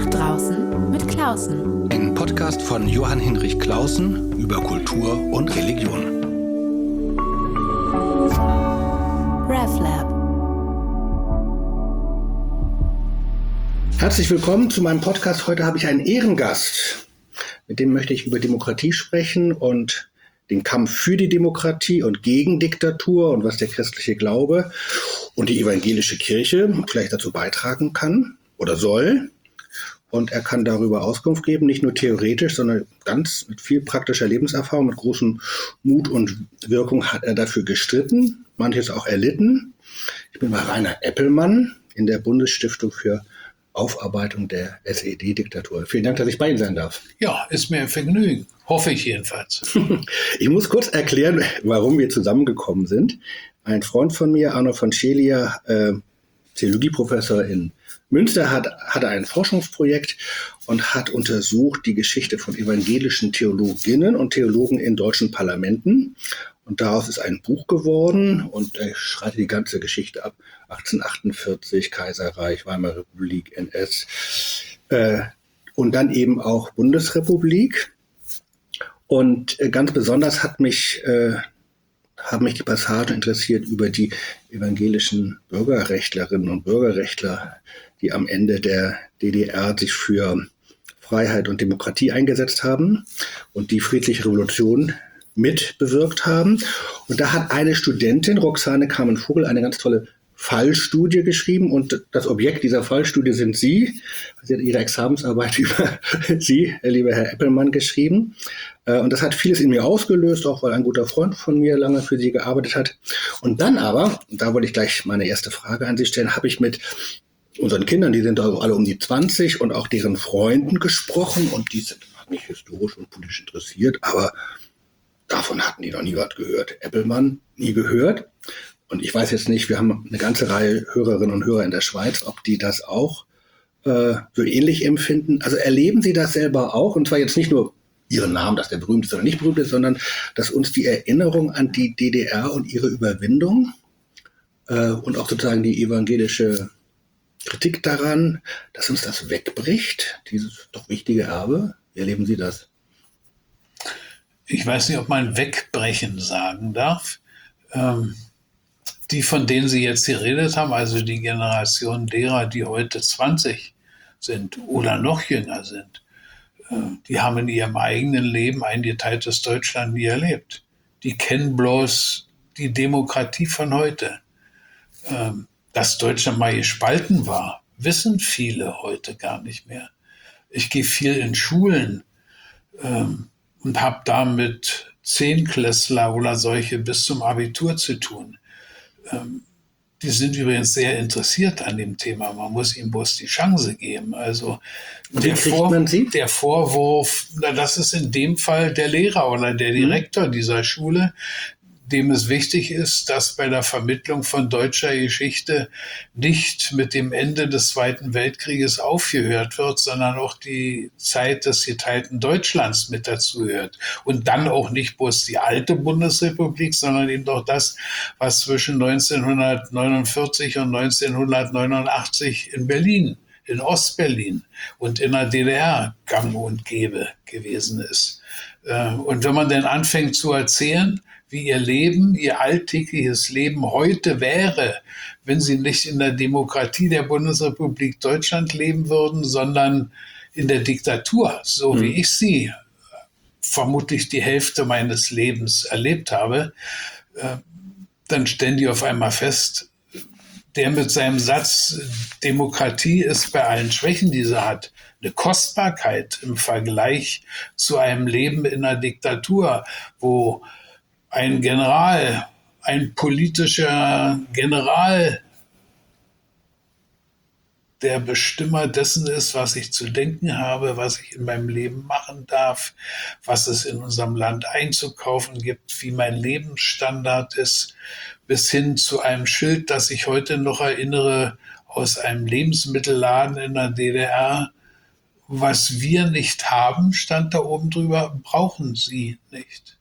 Draußen mit Klausen. Ein Podcast von Johann Hinrich Clausen über Kultur und Religion. RevLab. Herzlich willkommen zu meinem Podcast. Heute habe ich einen Ehrengast. Mit dem möchte ich über Demokratie sprechen und den Kampf für die Demokratie und gegen Diktatur und was der christliche Glaube und die evangelische Kirche vielleicht dazu beitragen kann oder soll. Und er kann darüber Auskunft geben, nicht nur theoretisch, sondern ganz mit viel praktischer Lebenserfahrung, mit großem Mut und Wirkung hat er dafür gestritten, manches auch erlitten. Ich bin bei Rainer Eppelmann in der Bundesstiftung für Aufarbeitung der SED-Diktatur. Vielen Dank, dass ich bei Ihnen sein darf. Ja, ist mir ein Vergnügen. Hoffe ich jedenfalls. Ich muss kurz erklären, warum wir zusammengekommen sind. Ein Freund von mir, Arno von Schelia, Theologieprofessor in Münster, hatte ein Forschungsprojekt und hat untersucht die Geschichte von evangelischen Theologinnen und Theologen in deutschen Parlamenten. Und daraus ist ein Buch geworden und er schreibt die ganze Geschichte ab. 1848, Kaiserreich, Weimarer Republik, NS und dann eben auch Bundesrepublik. Und ganz besonders haben mich die Passagen interessiert über die evangelischen Bürgerrechtlerinnen und Bürgerrechtler, die am Ende der DDR sich für Freiheit und Demokratie eingesetzt haben und die friedliche Revolution mitbewirkt haben. Und da hat eine Studentin, Roxane Carmen-Vogel, eine ganz tolle Fallstudie geschrieben und das Objekt dieser Fallstudie sind Sie. Sie hat Ihre Examensarbeit über Sie, lieber Herr Eppelmann, geschrieben. Und das hat vieles in mir ausgelöst, auch weil ein guter Freund von mir lange für Sie gearbeitet hat. Und dann aber, da wollte ich gleich meine erste Frage an Sie stellen, habe ich mit unseren Kindern, die sind alle um die 20 und auch deren Freunden gesprochen und die sind nicht historisch und politisch interessiert, aber davon hatten die noch nie was gehört. Eppelmann, nie gehört. Und ich weiß jetzt nicht, wir haben eine ganze Reihe Hörerinnen und Hörer in der Schweiz, ob die das auch so ähnlich empfinden. Also erleben Sie das selber auch? Und zwar jetzt nicht nur Ihren Namen, dass der berühmt ist oder nicht berühmt ist, sondern dass uns die Erinnerung an die DDR und ihre Überwindung und auch sozusagen die evangelische Kritik daran, dass uns das wegbricht, dieses doch wichtige Erbe. Wie erleben Sie das? Ich weiß nicht, ob man wegbrechen sagen darf. Die, von denen Sie jetzt geredet haben, also die Generation derer, die heute 20 sind oder noch jünger sind, die haben in ihrem eigenen Leben ein geteiltes Deutschland nie erlebt. Die kennen bloß die Demokratie von heute. Dass Deutschland mal gespalten war, wissen viele heute gar nicht mehr. Ich gehe viel in Schulen und habe da mit Zehnklässler oder solche bis zum Abitur zu tun. Die sind übrigens sehr interessiert an dem Thema. Man muss ihnen bloß die Chance geben. Also der Vorwurf, das ist in dem Fall der Lehrer oder der Direktor dieser Schule, dem es wichtig ist, dass bei der Vermittlung von deutscher Geschichte nicht mit dem Ende des Zweiten Weltkrieges aufgehört wird, sondern auch die Zeit des geteilten Deutschlands mit dazugehört. Und dann auch nicht bloß die alte Bundesrepublik, sondern eben auch das, was zwischen 1949 und 1989 in Berlin, in Ostberlin und in der DDR gang und gäbe gewesen ist. Und wenn man dann anfängt zu erzählen, wie ihr Leben, ihr alltägliches Leben heute wäre, wenn sie nicht in der Demokratie der Bundesrepublik Deutschland leben würden, sondern in der Diktatur, so wie ich sie vermutlich die Hälfte meines Lebens erlebt habe, dann stellen die auf einmal fest, der mit seinem Satz, Demokratie ist bei allen Schwächen, die sie hat, eine Kostbarkeit im Vergleich zu einem Leben in einer Diktatur, wo ein General, ein politischer General, der Bestimmer dessen ist, was ich zu denken habe, was ich in meinem Leben machen darf, was es in unserem Land einzukaufen gibt, wie mein Lebensstandard ist, bis hin zu einem Schild, das ich heute noch erinnere, aus einem Lebensmittelladen in der DDR. Was wir nicht haben, stand da oben drüber, brauchen Sie nicht.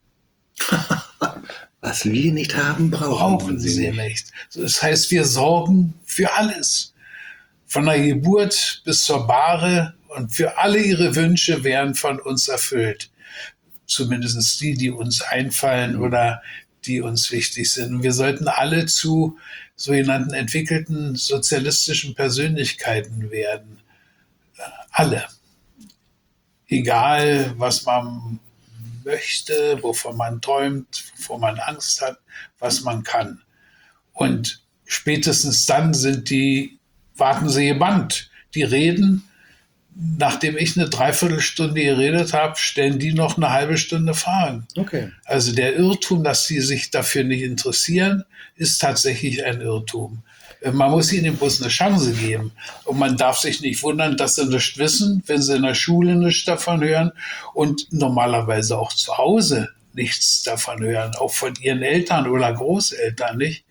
Was wir nicht haben, brauchen Sie nicht. Das heißt, wir sorgen für alles. Von der Geburt bis zur Bahre Und für alle ihre Wünsche werden von uns erfüllt. Zumindest die uns einfallen oder die uns wichtig sind. Und wir sollten alle zu sogenannten entwickelten sozialistischen Persönlichkeiten werden. Alle. Egal, was man möchte, wovon man träumt, wovon man Angst hat, was man kann. Und spätestens dann warten sie gebannt. Die reden, nachdem ich eine Dreiviertelstunde geredet habe, stellen die noch eine halbe Stunde Fragen. Okay. Also der Irrtum, dass sie sich dafür nicht interessieren, ist tatsächlich ein Irrtum. Man muss ihnen bloß eine Chance geben. Und man darf sich nicht wundern, dass sie nichts wissen, wenn sie in der Schule nichts davon hören und normalerweise auch zu Hause nichts davon hören, auch von ihren Eltern oder Großeltern nicht.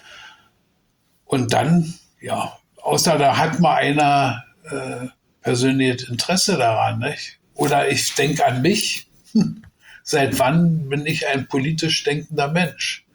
Und dann, ja, außer da hat mal einer persönliches Interesse daran, nicht? Oder ich denke an mich. Seit wann bin ich ein politisch denkender Mensch?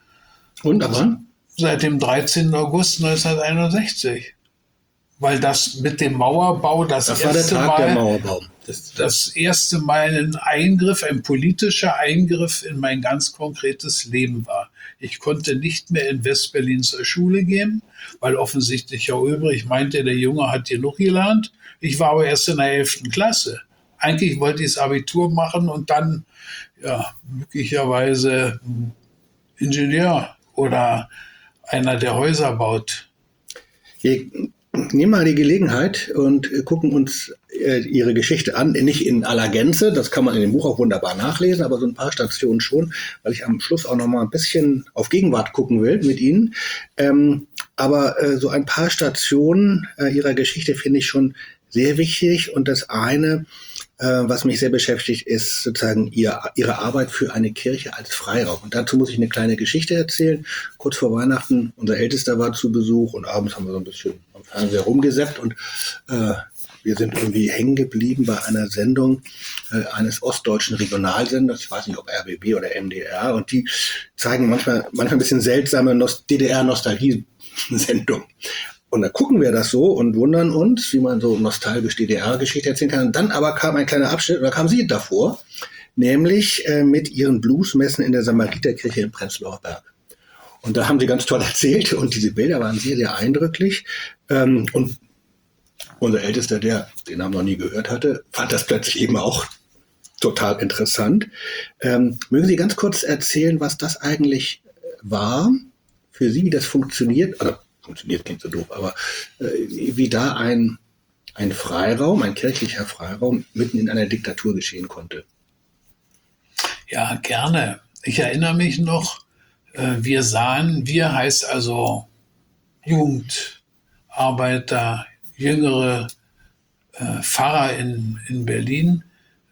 Und aber? Seit dem 13. August 1961. Weil das mit dem Mauerbau Das war der Tag der Mauerbau. Das erste Mal ein Eingriff, ein politischer Eingriff in mein ganz konkretes Leben war. Ich konnte nicht mehr in Westberlin zur Schule gehen, weil offensichtlich Herr Ulbricht meinte, der Junge hat genug gelernt. Ich war aber erst in der 11. Klasse. Eigentlich wollte ich das Abitur machen und dann, ja, möglicherweise Ingenieur oder einer, der Häuser baut. Wir nehmen mal die Gelegenheit und gucken uns Ihre Geschichte an, nicht in aller Gänze, das kann man in dem Buch auch wunderbar nachlesen, aber so ein paar Stationen schon, weil ich am Schluss auch noch mal ein bisschen auf Gegenwart gucken will mit Ihnen. Aber so ein paar Stationen Ihrer Geschichte finde ich schon sehr wichtig und das eine, was mich sehr beschäftigt, ist sozusagen Ihre Arbeit für eine Kirche als Freiraum. Und dazu muss ich eine kleine Geschichte erzählen. Kurz vor Weihnachten, unser Ältester war zu Besuch und abends haben wir so ein bisschen am Fernseher rumgesäppt und wir sind irgendwie hängen geblieben bei einer Sendung eines ostdeutschen Regionalsenders, ich weiß nicht, ob RBB oder MDR, und die zeigen manchmal ein bisschen seltsame DDR-Nostalgie-Sendung. Und dann gucken wir das so und wundern uns, wie man so nostalgisch DDR-Geschichte erzählen kann. Und dann aber kam ein kleiner Abschnitt, und da kam sie davor, nämlich mit ihren Bluesmessen in der Samariterkirche in Prenzlauer Berg. Und da haben sie ganz toll erzählt und diese Bilder waren sehr, sehr eindrücklich. Und unser Ältester, der den Namen noch nie gehört hatte, fand das plötzlich eben auch total interessant. Mögen Sie ganz kurz erzählen, was das eigentlich war für Sie, wie das funktioniert? Also, funktioniert klingt so doof, aber wie da ein Freiraum, ein kirchlicher Freiraum mitten in einer Diktatur geschehen konnte. Ja, gerne. Ich erinnere mich noch, wir heißt also Jugend, Arbeiter, jüngere Pfarrer in Berlin,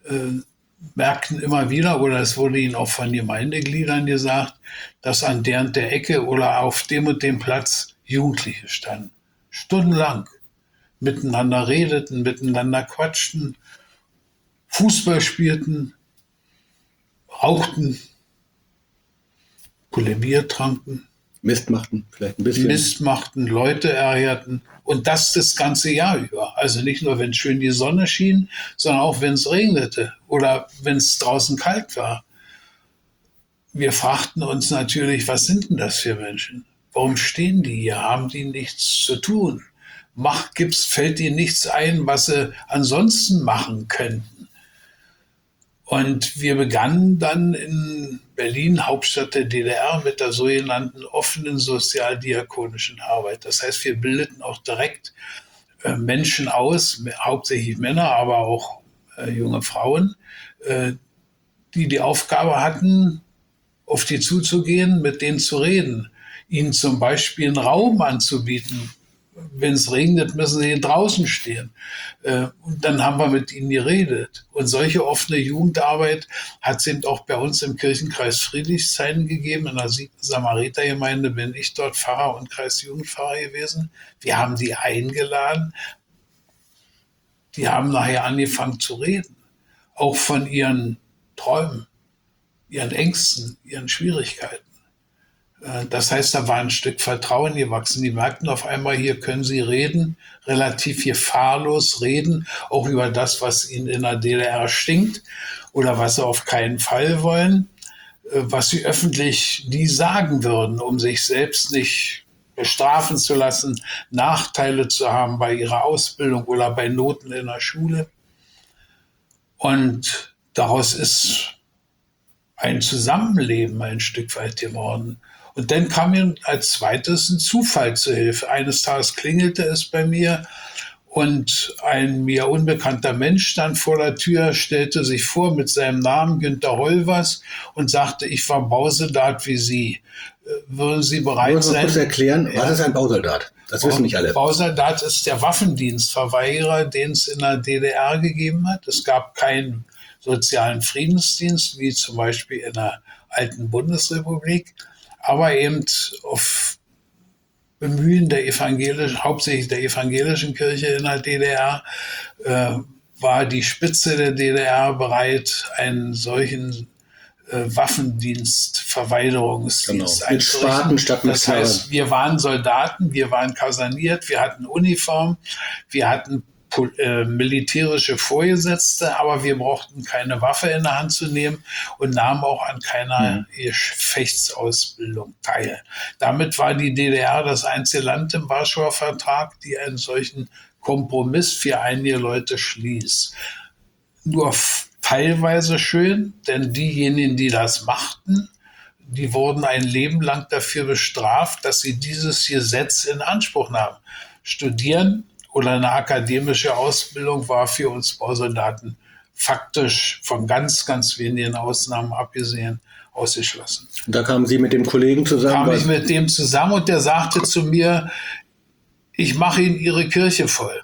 merkten immer wieder, oder es wurde ihnen auch von Gemeindegliedern gesagt, dass an der und der Ecke oder auf dem und dem Platz Jugendliche standen. Stundenlang miteinander redeten, miteinander quatschten, Fußball spielten, rauchten, Bier tranken. Mist machten, vielleicht ein bisschen. Mist machten, Leute ärgerten. Und das ganze Jahr über. Also nicht nur, wenn schön die Sonne schien, sondern auch, wenn es regnete oder wenn es draußen kalt war. Wir fragten uns natürlich, was sind denn das für Menschen? Warum stehen die hier? Haben die nichts zu tun? Fällt ihnen nichts ein, was sie ansonsten machen könnten? Und wir begannen dann in Berlin, Hauptstadt der DDR, mit der sogenannten offenen sozialdiakonischen Arbeit. Das heißt, wir bildeten auch direkt Menschen aus, hauptsächlich Männer, aber auch junge Frauen, die die Aufgabe hatten, auf die zuzugehen, mit denen zu reden, ihnen zum Beispiel einen Raum anzubieten. Wenn es regnet, müssen sie draußen stehen. Und dann haben wir mit ihnen geredet. Und solche offene Jugendarbeit hat es eben auch bei uns im Kirchenkreis Friedrichshain gegeben. In der Samaritergemeinde bin ich dort Pfarrer und Kreisjugendpfarrer gewesen. Wir haben die eingeladen. Die haben nachher angefangen zu reden. Auch von ihren Träumen, ihren Ängsten, ihren Schwierigkeiten. Das heißt, da war ein Stück Vertrauen gewachsen. Die merkten auf einmal, hier können sie reden, relativ gefahrlos reden, auch über das, was ihnen in der DDR stinkt oder was sie auf keinen Fall wollen, was sie öffentlich nie sagen würden, um sich selbst nicht bestrafen zu lassen, Nachteile zu haben bei ihrer Ausbildung oder bei Noten in der Schule. Und daraus ist ein Zusammenleben ein Stück weit geworden. Und dann kam mir als zweites ein Zufall zu Hilfe. Eines Tages klingelte es bei mir und ein mir unbekannter Mensch stand vor der Tür, stellte sich vor mit seinem Namen Günter Holvers und sagte, ich war Bausoldat wie Sie. Würden Sie bereit sein? Kurz erklären, was ist ein Bausoldat? Das wissen nicht alle. Bausoldat ist der Waffendienstverweigerer, den es in der DDR gegeben hat. Es gab keinen sozialen Friedensdienst, wie zum Beispiel in der alten Bundesrepublik, aber eben auf Bemühen der hauptsächlich der evangelischen Kirche in der DDR, war die Spitze der DDR bereit, einen solchen Waffendienst-Verweigerungsdienst einzurichten. Das heißt, wir waren Soldaten, wir waren kaserniert, wir hatten Uniform, wir hatten militärische Vorgesetzte, aber wir brauchten keine Waffe in der Hand zu nehmen und nahmen auch an keiner Gefechtsausbildung teil. Damit war die DDR das einzige Land im Warschauer Vertrag, die einen solchen Kompromiss für einige Leute schließt. Nur teilweise schön, denn diejenigen, die das machten, die wurden ein Leben lang dafür bestraft, dass sie dieses Gesetz in Anspruch nahmen. Studieren oder eine akademische Ausbildung war für uns Bausoldaten faktisch von ganz, ganz wenigen Ausnahmen abgesehen ausgeschlossen. Und da kamen Sie mit dem Kollegen zusammen? Kam ich mit dem zusammen und der sagte zu mir, ich mache Ihnen Ihre Kirche voll.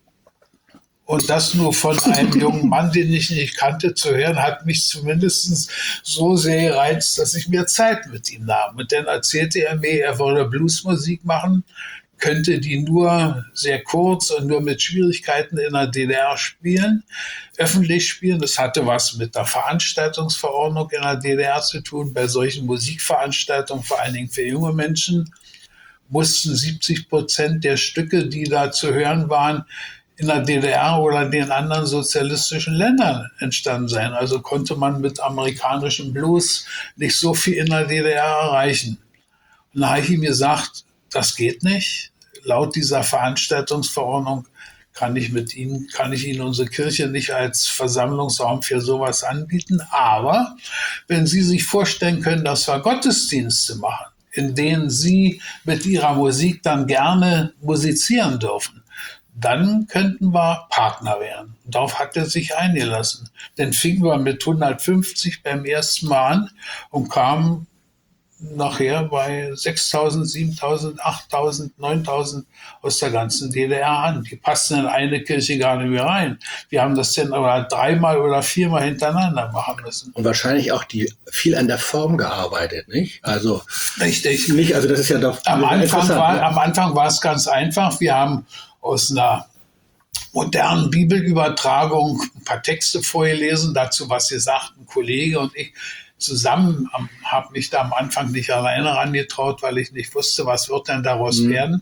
Und das nur von einem jungen Mann, den ich nicht kannte, zu hören, hat mich zumindest so sehr gereizt, dass ich mir Zeit mit ihm nahm. Und dann erzählte er mir, er wolle Bluesmusik machen, könnte die nur sehr kurz und nur mit Schwierigkeiten in der DDR spielen, öffentlich spielen. Das hatte was mit der Veranstaltungsverordnung in der DDR zu tun. Bei solchen Musikveranstaltungen, vor allen Dingen für junge Menschen, mussten 70% der Stücke, die da zu hören waren, in der DDR oder den anderen sozialistischen Ländern entstanden sein. Also konnte man mit amerikanischem Blues nicht so viel in der DDR erreichen. Und da habe ich ihm gesagt, das geht nicht. Laut dieser Veranstaltungsverordnung kann ich Ihnen unsere Kirche nicht als Versammlungsraum für sowas anbieten. Aber wenn Sie sich vorstellen können, dass wir Gottesdienste machen, in denen Sie mit Ihrer Musik dann gerne musizieren dürfen, dann könnten wir Partner werden. Darauf hat er sich eingelassen. Dann fingen wir mit 150 beim ersten Mal an und kamen nachher bei 6.000, 7.000, 8.000, 9.000 aus der ganzen DDR an. Die passten in eine Kirche gar nicht mehr rein. Wir haben das dann aber 3-mal oder 4-mal hintereinander machen müssen. Und wahrscheinlich auch viel an der Form gearbeitet, nicht? Also richtig. Nicht, also das ist ja doch am Anfang war es ganz einfach. Wir haben aus einer modernen Bibelübertragung ein paar Texte vorgelesen, dazu was gesagt, ein Kollege und ich zusammen, habe mich da am Anfang nicht alleine rangetraut, weil ich nicht wusste, was wird denn daraus werden.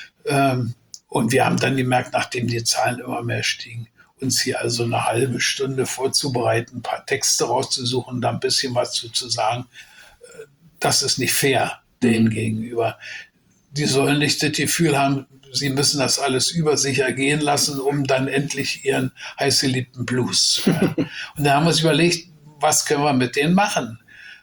Und wir haben dann gemerkt, nachdem die Zahlen immer mehr stiegen, uns hier also eine halbe Stunde vorzubereiten, ein paar Texte rauszusuchen, da ein bisschen was zu sagen. Das ist nicht fair denen gegenüber. Die sollen nicht das Gefühl haben, sie müssen das alles über sich ergehen lassen, um dann endlich ihren heißgeliebten Blues zu hören. Und da haben wir uns überlegt, was können wir mit denen machen?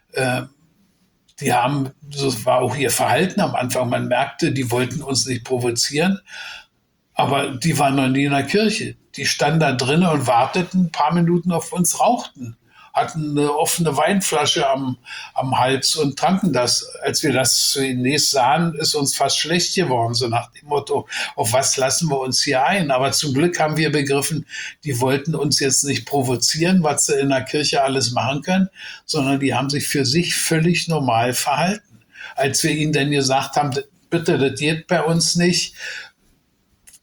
Das war auch ihr Verhalten am Anfang. Man merkte, die wollten uns nicht provozieren, aber die waren noch nie in der Kirche. Die standen da drinnen und warteten ein paar Minuten auf uns, rauchten, hatten eine offene Weinflasche am Hals und tranken das. Als wir das zunächst sahen, ist uns fast schlecht geworden, so nach dem Motto, auf was lassen wir uns hier ein? Aber zum Glück haben wir begriffen, die wollten uns jetzt nicht provozieren, was sie in der Kirche alles machen können, sondern die haben sich für sich völlig normal verhalten. Als wir ihnen dann gesagt haben, bitte, das geht bei uns nicht,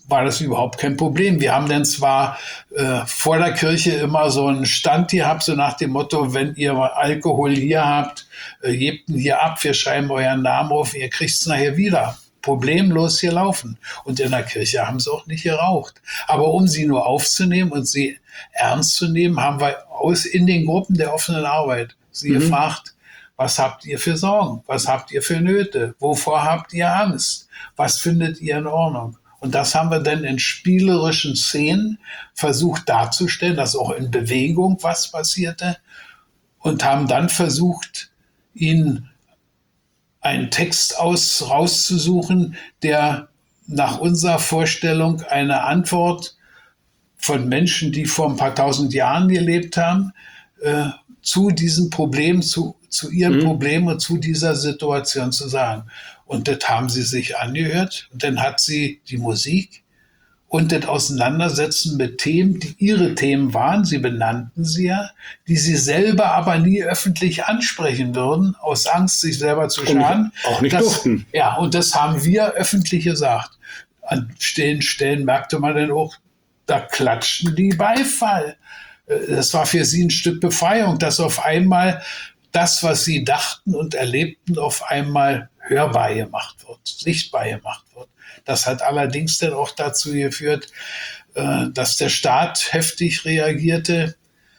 war das überhaupt kein Problem. Wir haben dann zwar vor der Kirche immer so einen Stand gehabt, so nach dem Motto, wenn ihr Alkohol hier habt, gebt ihn hier ab, wir schreiben euren Namen auf, ihr kriegt es nachher wieder. Problemlos hier laufen. Und in der Kirche haben sie auch nicht geraucht. Aber um sie nur aufzunehmen und sie ernst zu nehmen, haben wir in den Gruppen der offenen Arbeit sie gefragt, was habt ihr für Sorgen? Was habt ihr für Nöte? Wovor habt ihr Angst? Was findet ihr in Ordnung? Und das haben wir dann in spielerischen Szenen versucht darzustellen, dass auch in Bewegung was passierte, und haben dann versucht, ihnen einen Text rauszusuchen, der nach unserer Vorstellung eine Antwort von Menschen, die vor ein paar tausend Jahren gelebt haben, zu diesem Problem, zu ihrem Problem und zu dieser Situation zu sagen. Und das haben sie sich angehört. Und dann hat sie die Musik und das Auseinandersetzen mit Themen, die ihre Themen waren, sie benannten sie ja, die sie selber aber nie öffentlich ansprechen würden, aus Angst, sich selber zu schaden. Auch nicht durften. Ja, und das haben wir öffentlich gesagt. An den Stellen merkte man dann auch, da klatschten die Beifall. Das war für sie ein Stück Befreiung, dass auf einmal das, was sie dachten und erlebten, auf einmal hörbar gemacht wird, sichtbar gemacht wird. Das hat allerdings dann auch dazu geführt, dass der Staat heftig reagierte.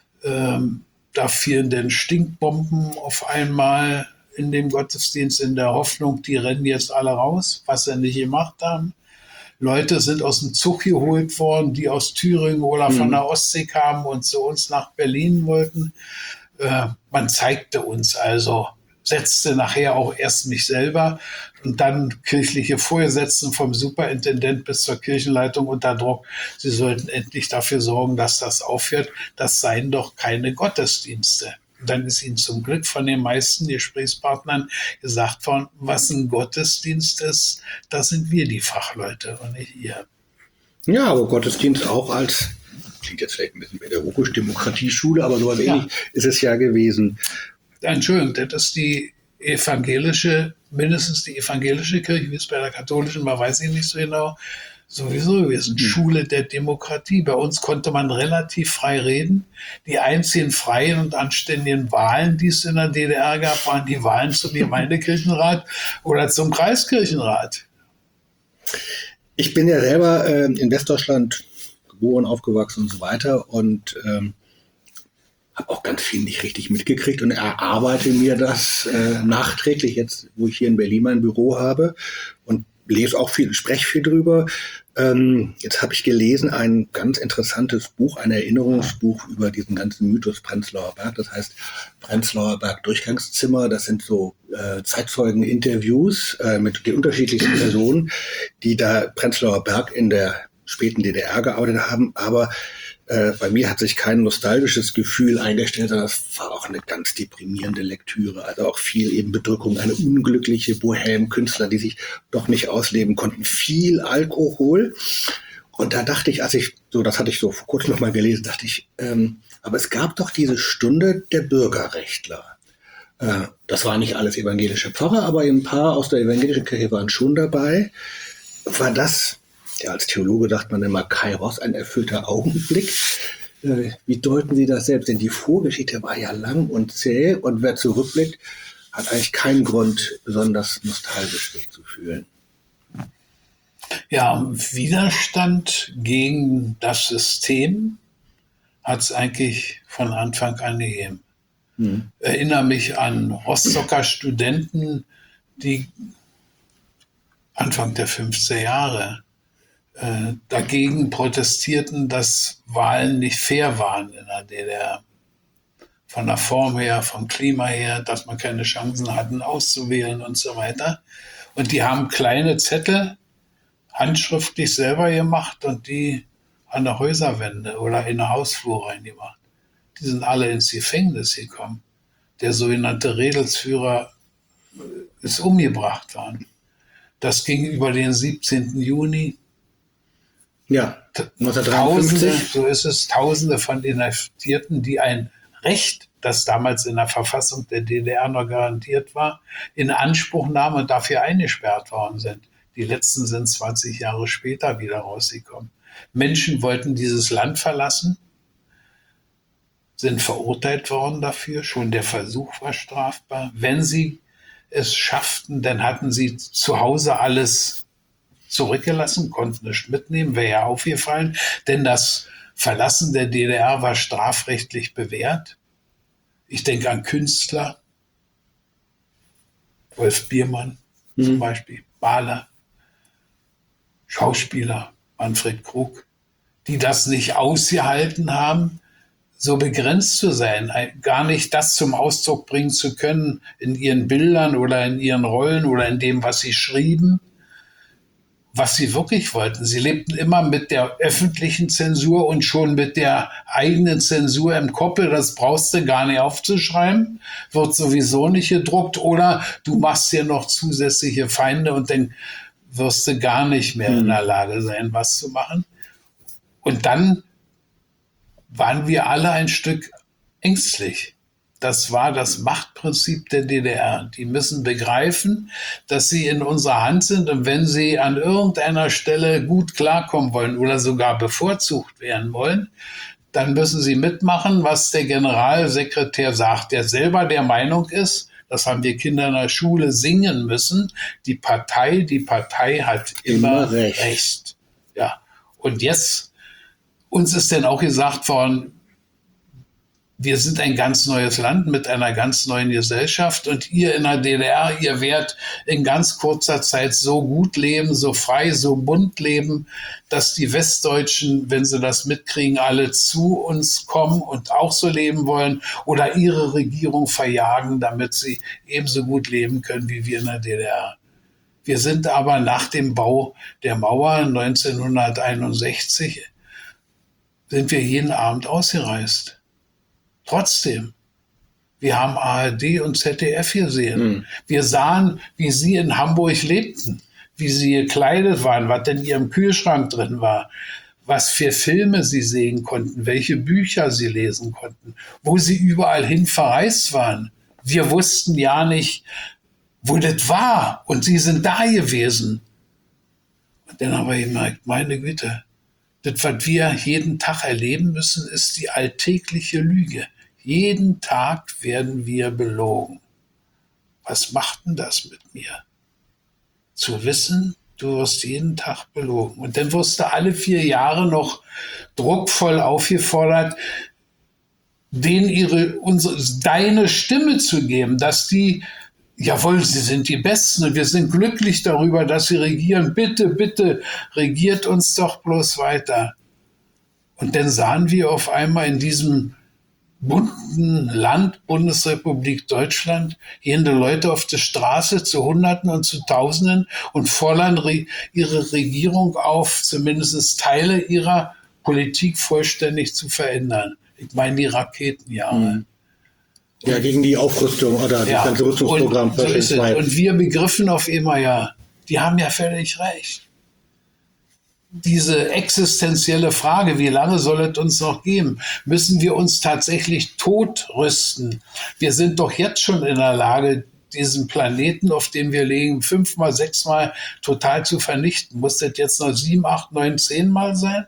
Da fielen dann Stinkbomben auf einmal in dem Gottesdienst in der Hoffnung, die rennen jetzt alle raus, was sie nicht gemacht haben. Leute sind aus dem Zug geholt worden, die aus Thüringen oder von der Ostsee kamen und zu uns nach Berlin wollten. Man zeigte uns also, setzte nachher auch erst mich selber und dann kirchliche Vorgesetzten vom Superintendent bis zur Kirchenleitung unter Druck. Sie sollten endlich dafür sorgen, dass das aufhört. Das seien doch keine Gottesdienste. Und dann ist ihnen zum Glück von den meisten Gesprächspartnern gesagt worden, was ein Gottesdienst ist, das sind wir die Fachleute und nicht ihr. Ja, aber Gottesdienst auch als, klingt jetzt vielleicht ein bisschen pädagogisch, Demokratieschule, aber sowas ähnlich ist es ja gewesen. Entschuldigung, das ist die evangelische, mindestens die evangelische Kirche, wie es bei der katholischen war, weiß ich nicht so genau, sowieso gewesen. Schule der Demokratie. Bei uns konnte man relativ frei reden. Die einzigen freien und anständigen Wahlen, die es in der DDR gab, waren die Wahlen zum Gemeindekirchenrat oder zum Kreiskirchenrat. Ich bin ja selber in Westdeutschland geboren, aufgewachsen und so weiter und habe auch ganz viel nicht richtig mitgekriegt und erarbeite mir das nachträglich jetzt, wo ich hier in Berlin mein Büro habe und lese auch viel, spreche viel drüber. Jetzt habe ich gelesen ein ganz interessantes Buch, ein Erinnerungsbuch über diesen ganzen Mythos Prenzlauer Berg. Das heißt Prenzlauer Berg Durchgangszimmer. Das sind so Zeitzeugen-Interviews mit den unterschiedlichsten Personen, die da Prenzlauer Berg in der späten DDR gearbeitet haben. Aber bei mir hat sich kein nostalgisches Gefühl eingestellt, sondern das war auch eine ganz deprimierende Lektüre. Also auch viel eben Bedrückung, eine unglückliche Bohème-Künstler, die sich doch nicht ausleben konnten. Viel Alkohol. Und da dachte ich, das hatte ich so vor kurzem noch mal gelesen, dachte ich, aber es gab doch diese Stunde der Bürgerrechtler. Das waren nicht alles evangelische Pfarrer, aber ein paar aus der evangelischen Kirche waren schon dabei. War das, ja, als Theologe sagt man immer Kairos, ein erfüllter Augenblick. Wie deuten Sie das selbst? Denn die Vorgeschichte war ja lang und zäh und wer zurückblickt, hat eigentlich keinen Grund, besonders nostalgisch sich zu fühlen. Ja, Widerstand gegen das System hat es eigentlich von Anfang an gegeben. Erinnere mich an Rostocker Studenten, die Anfang der 50er Jahre dagegen protestierten, dass Wahlen nicht fair waren in der DDR. Von der Form her, vom Klima her, dass man keine Chancen hatten, auszuwählen und so weiter. Und die haben kleine Zettel handschriftlich selber gemacht und die an der Häuserwände oder in der Hausflur reingemacht. Die sind alle ins Gefängnis gekommen. Der sogenannte Redelsführer ist umgebracht worden. Das ging über den 17. Juni. Ja, 1953. So ist es, Tausende von Inhaftierten, die ein Recht, das damals in der Verfassung der DDR noch garantiert war, in Anspruch nahmen und dafür eingesperrt worden sind. Die letzten sind 20 Jahre später wieder rausgekommen. Menschen wollten dieses Land verlassen, sind verurteilt worden dafür. Schon der Versuch war strafbar. Wenn sie es schafften, dann hatten sie zu Hause alles zurückgelassen, konnten nichts mitnehmen, wäre ja aufgefallen. Denn das Verlassen der DDR war strafrechtlich bewährt. Ich denke an Künstler, Wolf Biermann zum Beispiel, Maler, Schauspieler, Manfred Krug, die das nicht ausgehalten haben, so begrenzt zu sein, gar nicht das zum Ausdruck bringen zu können in ihren Bildern oder in ihren Rollen oder in dem, was sie schrieben, was sie wirklich wollten. Sie lebten immer mit der öffentlichen Zensur und schon mit der eigenen Zensur im Kopf. Das brauchst du gar nicht aufzuschreiben, wird sowieso nicht gedruckt. Oder du machst dir noch zusätzliche Feinde und dann wirst du gar nicht mehr in der Lage sein, was zu machen. Und dann waren wir alle ein Stück ängstlich. Das war das Machtprinzip der DDR. Die müssen begreifen, dass sie in unserer Hand sind und wenn sie an irgendeiner Stelle gut klarkommen wollen oder sogar bevorzugt werden wollen, dann müssen sie mitmachen, was der Generalsekretär sagt, der selber der Meinung ist, das haben wir Kinder in der Schule singen müssen, die Partei hat immer Recht. Ja. Und jetzt, uns ist dann auch gesagt worden, wir sind ein ganz neues Land mit einer ganz neuen Gesellschaft und ihr in der DDR, ihr werdet in ganz kurzer Zeit so gut leben, so frei, so bunt leben, dass die Westdeutschen, wenn sie das mitkriegen, alle zu uns kommen und auch so leben wollen oder ihre Regierung verjagen, damit sie ebenso gut leben können wie wir in der DDR. Wir sind aber nach dem Bau der Mauer 1961 sind wir jeden Abend ausgereist. Trotzdem, wir haben ARD und ZDF gesehen. Wir sahen, wie sie in Hamburg lebten, wie sie gekleidet waren, was in ihrem Kühlschrank drin war, was für Filme sie sehen konnten, welche Bücher sie lesen konnten, wo sie überall hin verreist waren. Wir wussten ja nicht, wo das war und sie sind da gewesen. Und dann haben wir gemerkt, meine Güte, das, was wir jeden Tag erleben müssen, ist die alltägliche Lüge. Jeden Tag werden wir belogen. Was macht denn das mit mir? Zu wissen, du wirst jeden Tag belogen. Und dann wirst du alle 4 Jahre noch druckvoll aufgefordert, denen deine Stimme zu geben, dass die, jawohl, sie sind die Besten und wir sind glücklich darüber, dass sie regieren. Bitte, bitte, regiert uns doch bloß weiter. Und dann sahen wir auf einmal in diesem bunten Land, Bundesrepublik Deutschland, gehen die Leute auf die Straße zu Hunderten und zu Tausenden und fordern ihre Regierung auf, zumindest Teile ihrer Politik vollständig zu verändern. Ich meine die Raketenjahre. Ja, gegen die Aufrüstung oder das ganze Rüstungsprogramm. So ist es. Und wir begriffen auf einmal, ja, die haben ja völlig recht. Diese existenzielle Frage, wie lange soll es uns noch geben? Müssen wir uns tatsächlich totrüsten? Wir sind doch jetzt schon in der Lage, diesen Planeten, auf dem wir leben, 5-mal, 6-mal total zu vernichten. Muss das jetzt noch 7, 8, 9, 10-mal sein?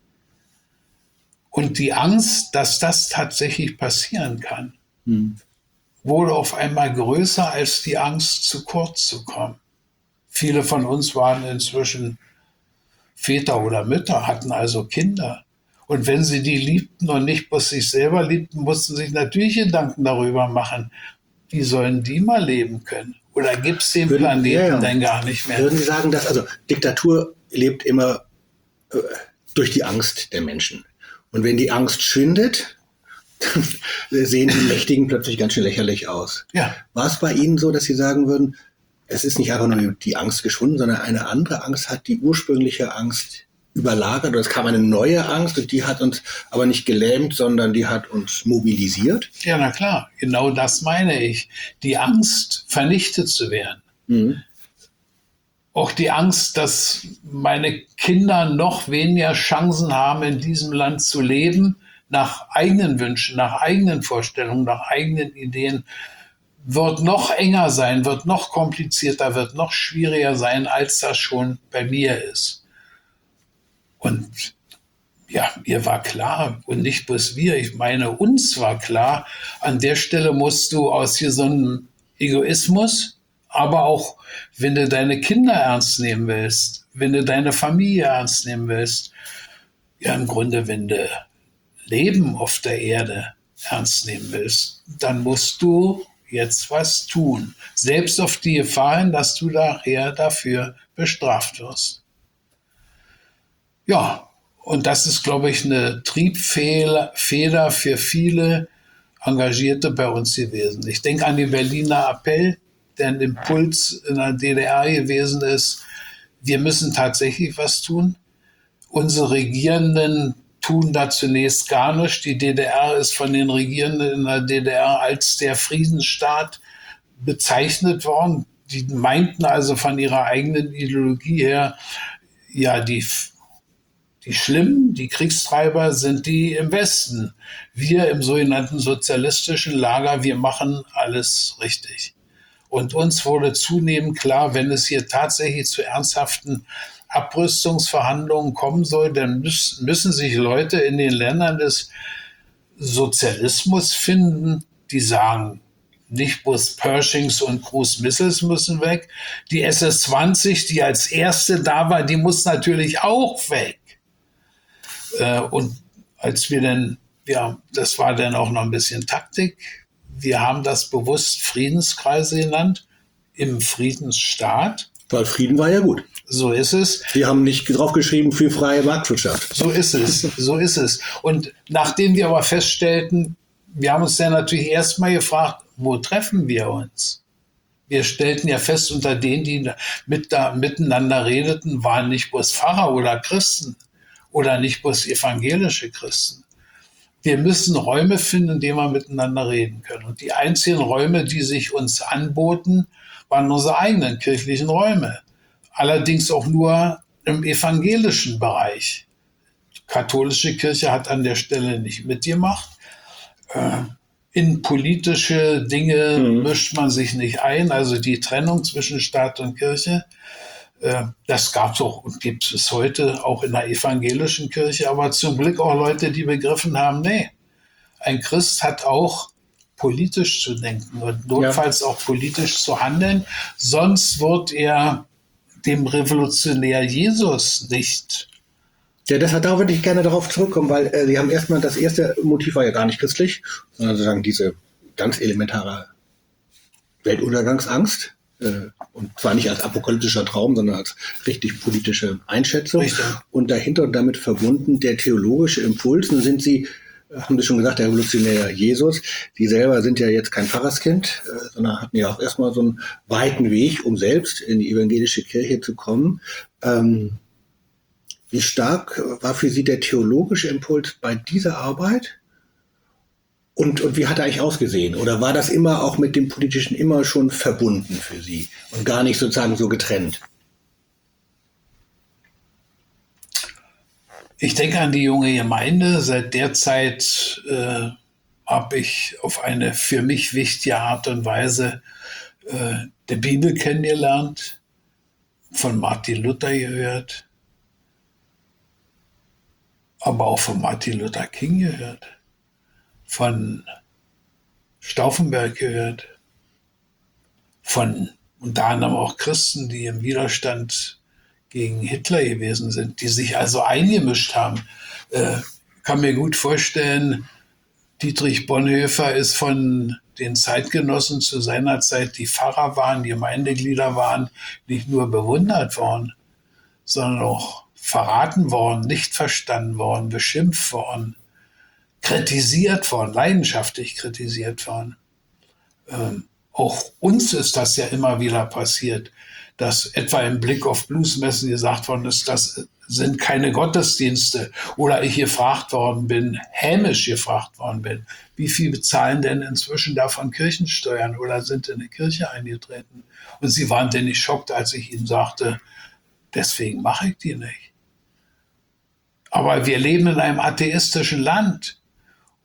Und die Angst, dass das tatsächlich passieren kann, wurde auf einmal größer als die Angst, zu kurz zu kommen. Viele von uns waren inzwischen Väter oder Mütter, hatten also Kinder. Und wenn sie die liebten und nicht bloß sich selber liebten, mussten sich natürlich Gedanken darüber machen, wie sollen die mal leben können? Oder gibt es den Planeten denn gar nicht mehr? Würden Sie sagen, dass also Diktatur lebt immer durch die Angst der Menschen? Und wenn die Angst schwindet, dann sehen die Mächtigen plötzlich ganz schön lächerlich aus. Ja. War es bei Ihnen so, dass Sie sagen würden, es ist nicht einfach nur die Angst geschwunden, sondern eine andere Angst hat die ursprüngliche Angst überlagert oder es kam eine neue Angst und die hat uns aber nicht gelähmt, sondern die hat uns mobilisiert? Ja, na klar, genau das meine ich. Die Angst, vernichtet zu werden. Auch die Angst, dass meine Kinder noch weniger Chancen haben, in diesem Land zu leben, nach eigenen Wünschen, nach eigenen Vorstellungen, nach eigenen Ideen. wird noch enger sein, wird noch komplizierter, wird noch schwieriger sein, als das schon bei mir ist. Und ja, mir war klar, und nicht bloß wir, ich meine, uns war klar, an der Stelle musst du aus hier so einem Egoismus, aber auch, wenn du deine Kinder ernst nehmen willst, wenn du deine Familie ernst nehmen willst, ja, im Grunde, wenn du Leben auf der Erde ernst nehmen willst, dann musst du jetzt was tun. Selbst auf die Gefahr hin, dass du nachher dafür bestraft wirst. Ja, und das ist, glaube ich, eine Triebfeder für viele Engagierte bei uns gewesen. Ich denke an den Berliner Appell, der ein Impuls in der DDR gewesen ist. Wir müssen tatsächlich was tun. Unsere Regierenden tun da zunächst gar nichts. Die DDR ist von den Regierenden in der DDR als der Friedensstaat bezeichnet worden. Die meinten also von ihrer eigenen Ideologie her, ja, die Schlimmen, die Kriegstreiber sind die im Westen. Wir im sogenannten sozialistischen Lager, wir machen alles richtig. Und uns wurde zunehmend klar, wenn es hier tatsächlich zu ernsthaften Abrüstungsverhandlungen kommen soll, dann müssen sich Leute in den Ländern des Sozialismus finden, die sagen, nicht bloß Pershings und Cruise Missiles müssen weg. Die SS-20, die als erste da war, die muss natürlich auch weg. Und als wir dann, ja, das war dann auch noch ein bisschen Taktik. Wir haben das bewusst Friedenskreise genannt, im Friedensstaat. Weil Frieden war ja gut. So ist es. Wir haben nicht draufgeschrieben für freie Marktwirtschaft. So ist es, so ist es. Und nachdem wir aber feststellten, wir haben uns dann natürlich erstmal gefragt, wo treffen wir uns? Wir stellten ja fest, unter denen, die miteinander redeten, waren nicht bloß Pfarrer oder Christen oder nicht bloß evangelische Christen. Wir müssen Räume finden, in denen wir miteinander reden können. Und die einzigen Räume, die sich uns anboten, waren unsere eigenen kirchlichen Räume. Allerdings auch nur im evangelischen Bereich. Die katholische Kirche hat an der Stelle nicht mitgemacht. In politische Dinge mischt man sich nicht ein. Also die Trennung zwischen Staat und Kirche, das gab es auch und gibt es heute auch in der evangelischen Kirche. Aber zum Glück auch Leute, die begriffen haben, nee, ein Christ hat auch politisch zu denken und notfalls auch politisch zu handeln. Sonst wird er dem Revolutionär Jesus nicht. Ja, da würde ich gerne darauf zurückkommen, weil Sie haben erstmal, das erste Motiv war ja gar nicht christlich, sondern sozusagen diese ganz elementare Weltuntergangsangst. Und zwar nicht als apokalyptischer Traum, sondern als richtig politische Einschätzung. Richtig. Und dahinter und damit verbunden der theologische Impuls. Nun sind Sie, haben Sie schon gesagt, der Revolutionär Jesus. Sie selber sind ja jetzt kein Pfarrerskind, sondern hatten ja auch erstmal so einen weiten Weg, um selbst in die evangelische Kirche zu kommen. Wie stark war für Sie der theologische Impuls bei dieser Arbeit? Und wie hat er eigentlich ausgesehen? Oder war das immer auch mit dem Politischen immer schon verbunden für Sie und gar nicht sozusagen so getrennt? Ich denke an die junge Gemeinde. Seit der Zeit habe ich auf eine für mich wichtige Art und Weise die Bibel kennengelernt, von Martin Luther gehört, aber auch von Martin Luther King gehört, von Stauffenberg gehört, von unter anderem auch Christen, die im Widerstand gegen Hitler gewesen sind, die sich also eingemischt haben. Kann mir gut vorstellen, Dietrich Bonhoeffer ist von den Zeitgenossen zu seiner Zeit, die Pfarrer waren, die Gemeindeglieder waren, nicht nur bewundert worden, sondern auch verraten worden, nicht verstanden worden, beschimpft worden, kritisiert worden, leidenschaftlich kritisiert worden. Auch uns ist das ja immer wieder passiert, dass etwa im Blick auf Bluesmessen gesagt worden ist, das sind keine Gottesdienste. Oder ich gefragt worden bin, hämisch gefragt worden bin, wie viel bezahlen denn inzwischen davon Kirchensteuern oder sind in eine Kirche eingetreten? Und sie waren denn nicht schockt, als ich ihnen sagte, deswegen mache ich die nicht. Aber wir leben in einem atheistischen Land.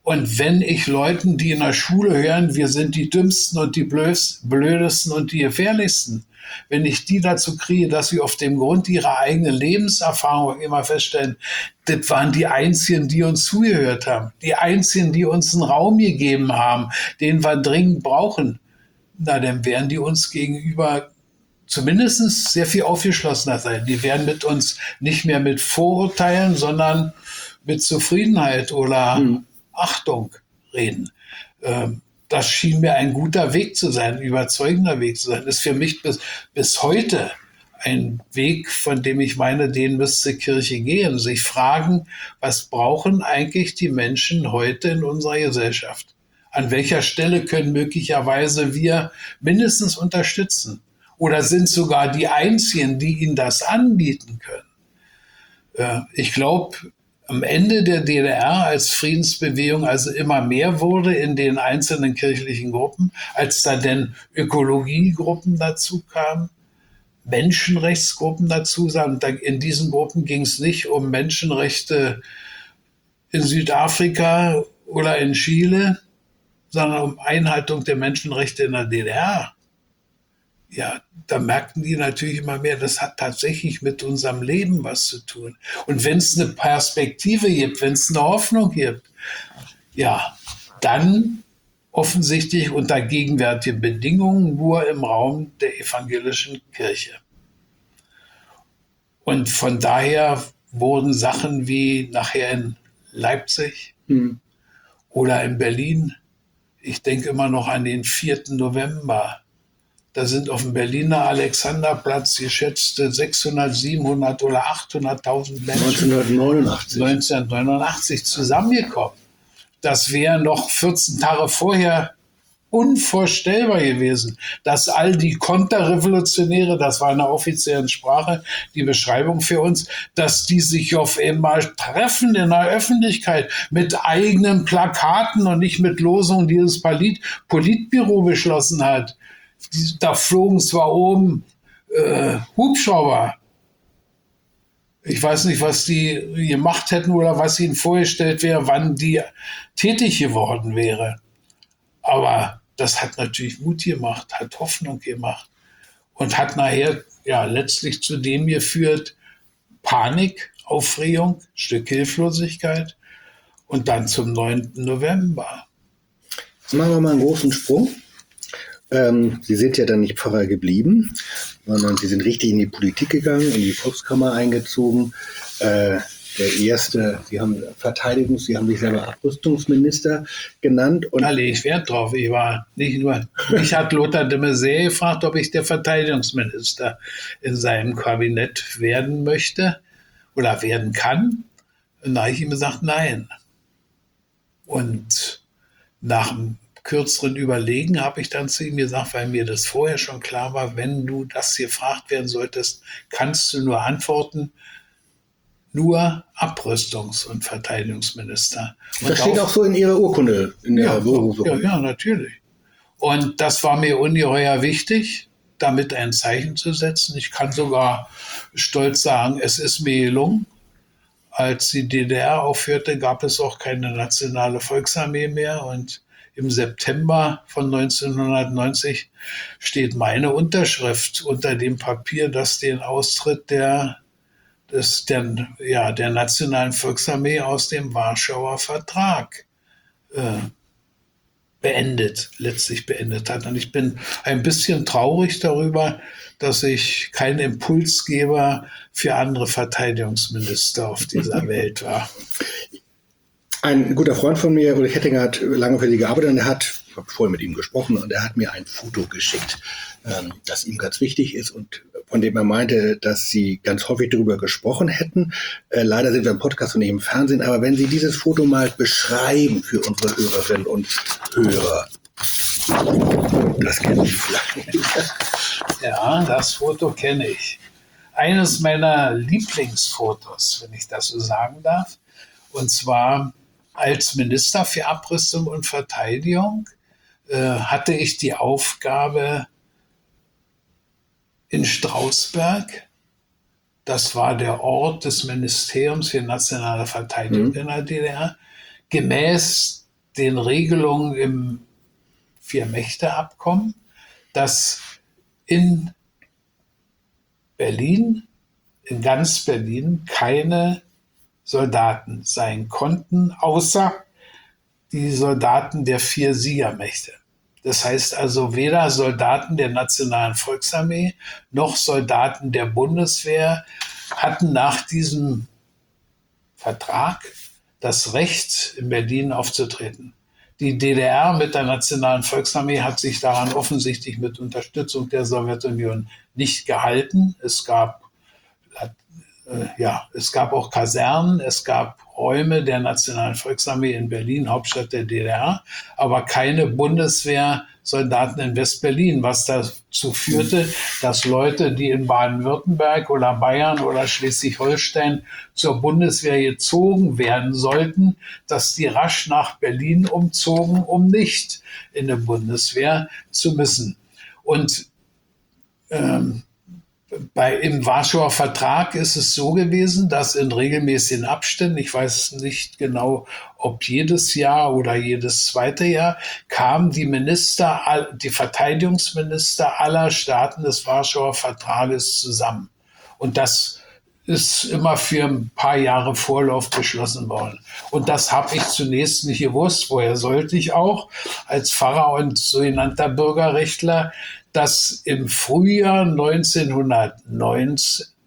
Und wenn ich Leuten, die in der Schule hören, wir sind die Dümmsten und die Blödesten und die Gefährlichsten, wenn ich die dazu kriege, dass sie auf dem Grund ihrer eigenen Lebenserfahrung immer feststellen, das waren die Einzigen, die uns zugehört haben, die Einzigen, die uns einen Raum gegeben haben, den wir dringend brauchen, na, dann werden die uns gegenüber zumindest sehr viel aufgeschlossener sein. Die werden mit uns nicht mehr mit Vorurteilen, sondern mit Zufriedenheit oder Achtung reden. Das schien mir ein guter Weg zu sein, ein überzeugender Weg zu sein. Das ist für mich bis heute ein Weg, von dem ich meine, den müsste Kirche gehen. Sich fragen, was brauchen eigentlich die Menschen heute in unserer Gesellschaft? An welcher Stelle können möglicherweise wir mindestens unterstützen? Oder sind sogar die Einzigen, die ihnen das anbieten können? Ich glaube, am Ende der DDR als Friedensbewegung also immer mehr wurde in den einzelnen kirchlichen Gruppen, als da denn Ökologiegruppen dazu kamen, Menschenrechtsgruppen dazu. Und in diesen Gruppen ging es nicht um Menschenrechte in Südafrika oder in Chile, sondern um Einhaltung der Menschenrechte in der DDR. Ja, da merkten die natürlich immer mehr, das hat tatsächlich mit unserem Leben was zu tun. Und wenn es eine Perspektive gibt, wenn es eine Hoffnung gibt, ja, dann offensichtlich unter gegenwärtigen Bedingungen nur im Raum der evangelischen Kirche. Und von daher wurden Sachen wie nachher in Leipzig oder in Berlin, ich denke immer noch an den 4. November, da sind auf dem Berliner Alexanderplatz geschätzte 600, 700 oder 800.000 Menschen 1989 zusammengekommen. Das wäre noch 14 Tage vorher unvorstellbar gewesen, dass all die Konterrevolutionäre, das war in der offiziellen Sprache die Beschreibung für uns, dass die sich auf einmal treffen in der Öffentlichkeit mit eigenen Plakaten und nicht mit Losungen, die das Politbüro beschlossen hat. Da flogen zwar oben Hubschrauber. Ich weiß nicht, was die gemacht hätten oder was ihnen vorgestellt wäre, wann die tätig geworden wäre. Aber das hat natürlich Mut gemacht, hat Hoffnung gemacht und hat nachher ja letztlich zu dem geführt, Panik, Aufregung, Stück Hilflosigkeit und dann zum 9. November. Jetzt machen wir mal einen großen Sprung. Sie sind ja dann nicht Pfarrer geblieben, sondern Sie sind richtig in die Politik gegangen, in die Volkskammer eingezogen. Der erste, Sie haben Sie haben sich selber Abrüstungsminister genannt. Und da lege ich Wert drauf. Ich war nicht nur, mich hat Lothar de Maizière gefragt, ob ich der Verteidigungsminister in seinem Kabinett werden möchte oder werden kann. Und da habe ich ihm gesagt, nein. Und nach dem kürzeren Überlegen habe ich dann zu ihm gesagt, weil mir das vorher schon klar war, wenn du das gefragt werden solltest, kannst du nur antworten, nur Abrüstungs- und Verteidigungsminister. Und das steht auch so in Ihrer Urkunde, in der Berufung. Ja, natürlich. Und das war mir ungeheuer wichtig, damit ein Zeichen zu setzen. Ich kann sogar stolz sagen, es ist mir gelungen. Als die DDR aufhörte, gab es auch keine nationale Volksarmee mehr und im September von 1990 steht meine Unterschrift unter dem Papier, das den Austritt der Nationalen Volksarmee aus dem Warschauer Vertrag letztlich beendet hat. Und ich bin ein bisschen traurig darüber, dass ich kein Impulsgeber für andere Verteidigungsminister auf dieser Welt war. Ein guter Freund von mir, Ulrich Hettinger, hat lange für Sie gearbeitet und ich habe vorhin mit ihm gesprochen und er hat mir ein Foto geschickt, das ihm ganz wichtig ist und von dem er meinte, dass Sie ganz häufig darüber gesprochen hätten. Leider sind wir im Podcast und nicht im Fernsehen, aber wenn Sie dieses Foto mal beschreiben für unsere Hörerinnen und Hörer. Das kenne ich vielleicht nicht. Ja, das Foto kenne ich. Eines meiner Lieblingsfotos, wenn ich das so sagen darf, und zwar als Minister für Abrüstung und Verteidigung hatte ich die Aufgabe in Strausberg, das war der Ort des Ministeriums für nationale Verteidigung in der DDR, gemäß den Regelungen im Vier-Mächte-Abkommen, dass in Berlin, in ganz Berlin, keine Soldaten sein konnten, außer die Soldaten der 4 Siegermächte. Das heißt also, weder Soldaten der Nationalen Volksarmee noch Soldaten der Bundeswehr hatten nach diesem Vertrag das Recht, in Berlin aufzutreten. Die DDR mit der Nationalen Volksarmee hat sich daran offensichtlich mit Unterstützung der Sowjetunion nicht gehalten. Es gab auch Kasernen, es gab Räume der Nationalen Volksarmee in Berlin, Hauptstadt der DDR, aber keine Bundeswehrsoldaten in West-Berlin, was dazu führte, dass Leute, die in Baden-Württemberg oder Bayern oder Schleswig-Holstein zur Bundeswehr gezogen werden sollten, dass die rasch nach Berlin umzogen, um nicht in der Bundeswehr zu müssen. Und im Warschauer Vertrag ist es so gewesen, dass in regelmäßigen Abständen, ich weiß nicht genau, ob jedes Jahr oder jedes zweite Jahr, kamen die Verteidigungsminister aller Staaten des Warschauer Vertrages zusammen. Und das ist immer für ein paar Jahre Vorlauf beschlossen worden. Und das habe ich zunächst nicht gewusst. Woher sollte ich auch als Pfarrer und sogenannter Bürgerrechtler, dass im Frühjahr 1990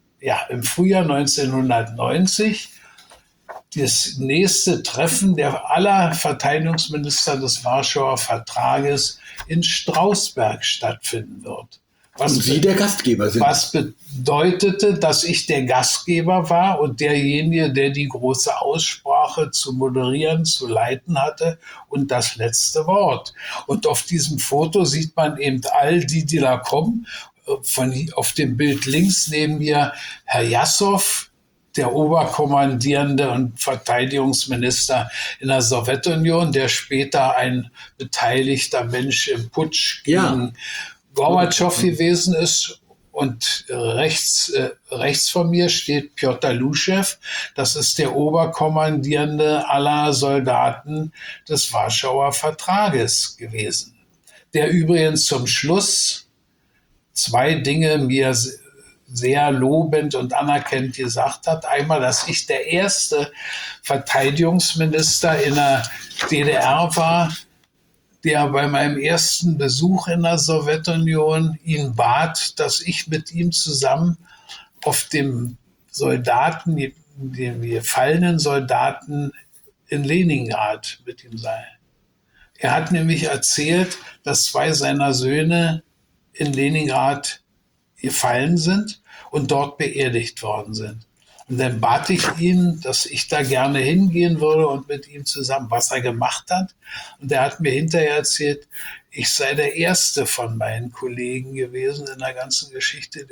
das nächste Treffen aller Verteidigungsminister des Warschauer Vertrages in Strausberg stattfinden wird. Und Sie der Gastgeber sind. Was bedeutete, dass ich der Gastgeber war und derjenige, der die große Aussprache zu moderieren, zu leiten hatte und das letzte Wort. Und auf diesem Foto sieht man eben all die da kommen. Auf dem Bild links neben mir Herr Jassow, der Oberkommandierende und Verteidigungsminister in der Sowjetunion, der später ein beteiligter Mensch im Putsch gegen Gorbatschow gewesen ist. Und rechts von mir steht Pjotr Luschew. Das ist der Oberkommandierende aller Soldaten des Warschauer Vertrages gewesen, der übrigens zum Schluss 2 Dinge mir sehr lobend und anerkennend gesagt hat. Einmal, dass ich der erste Verteidigungsminister in der DDR war, der bei meinem ersten Besuch in der Sowjetunion ihn bat, dass ich mit ihm zusammen auf dem den gefallenen Soldaten in Leningrad mit ihm sei. Er hat nämlich erzählt, dass 2 seiner Söhne in Leningrad gefallen sind und dort beerdigt worden sind. Und dann bat ich ihn, dass ich da gerne hingehen würde und mit ihm zusammen, was er gemacht hat. Und er hat mir hinterher erzählt, ich sei der erste von meinen Kollegen gewesen in der ganzen Geschichte,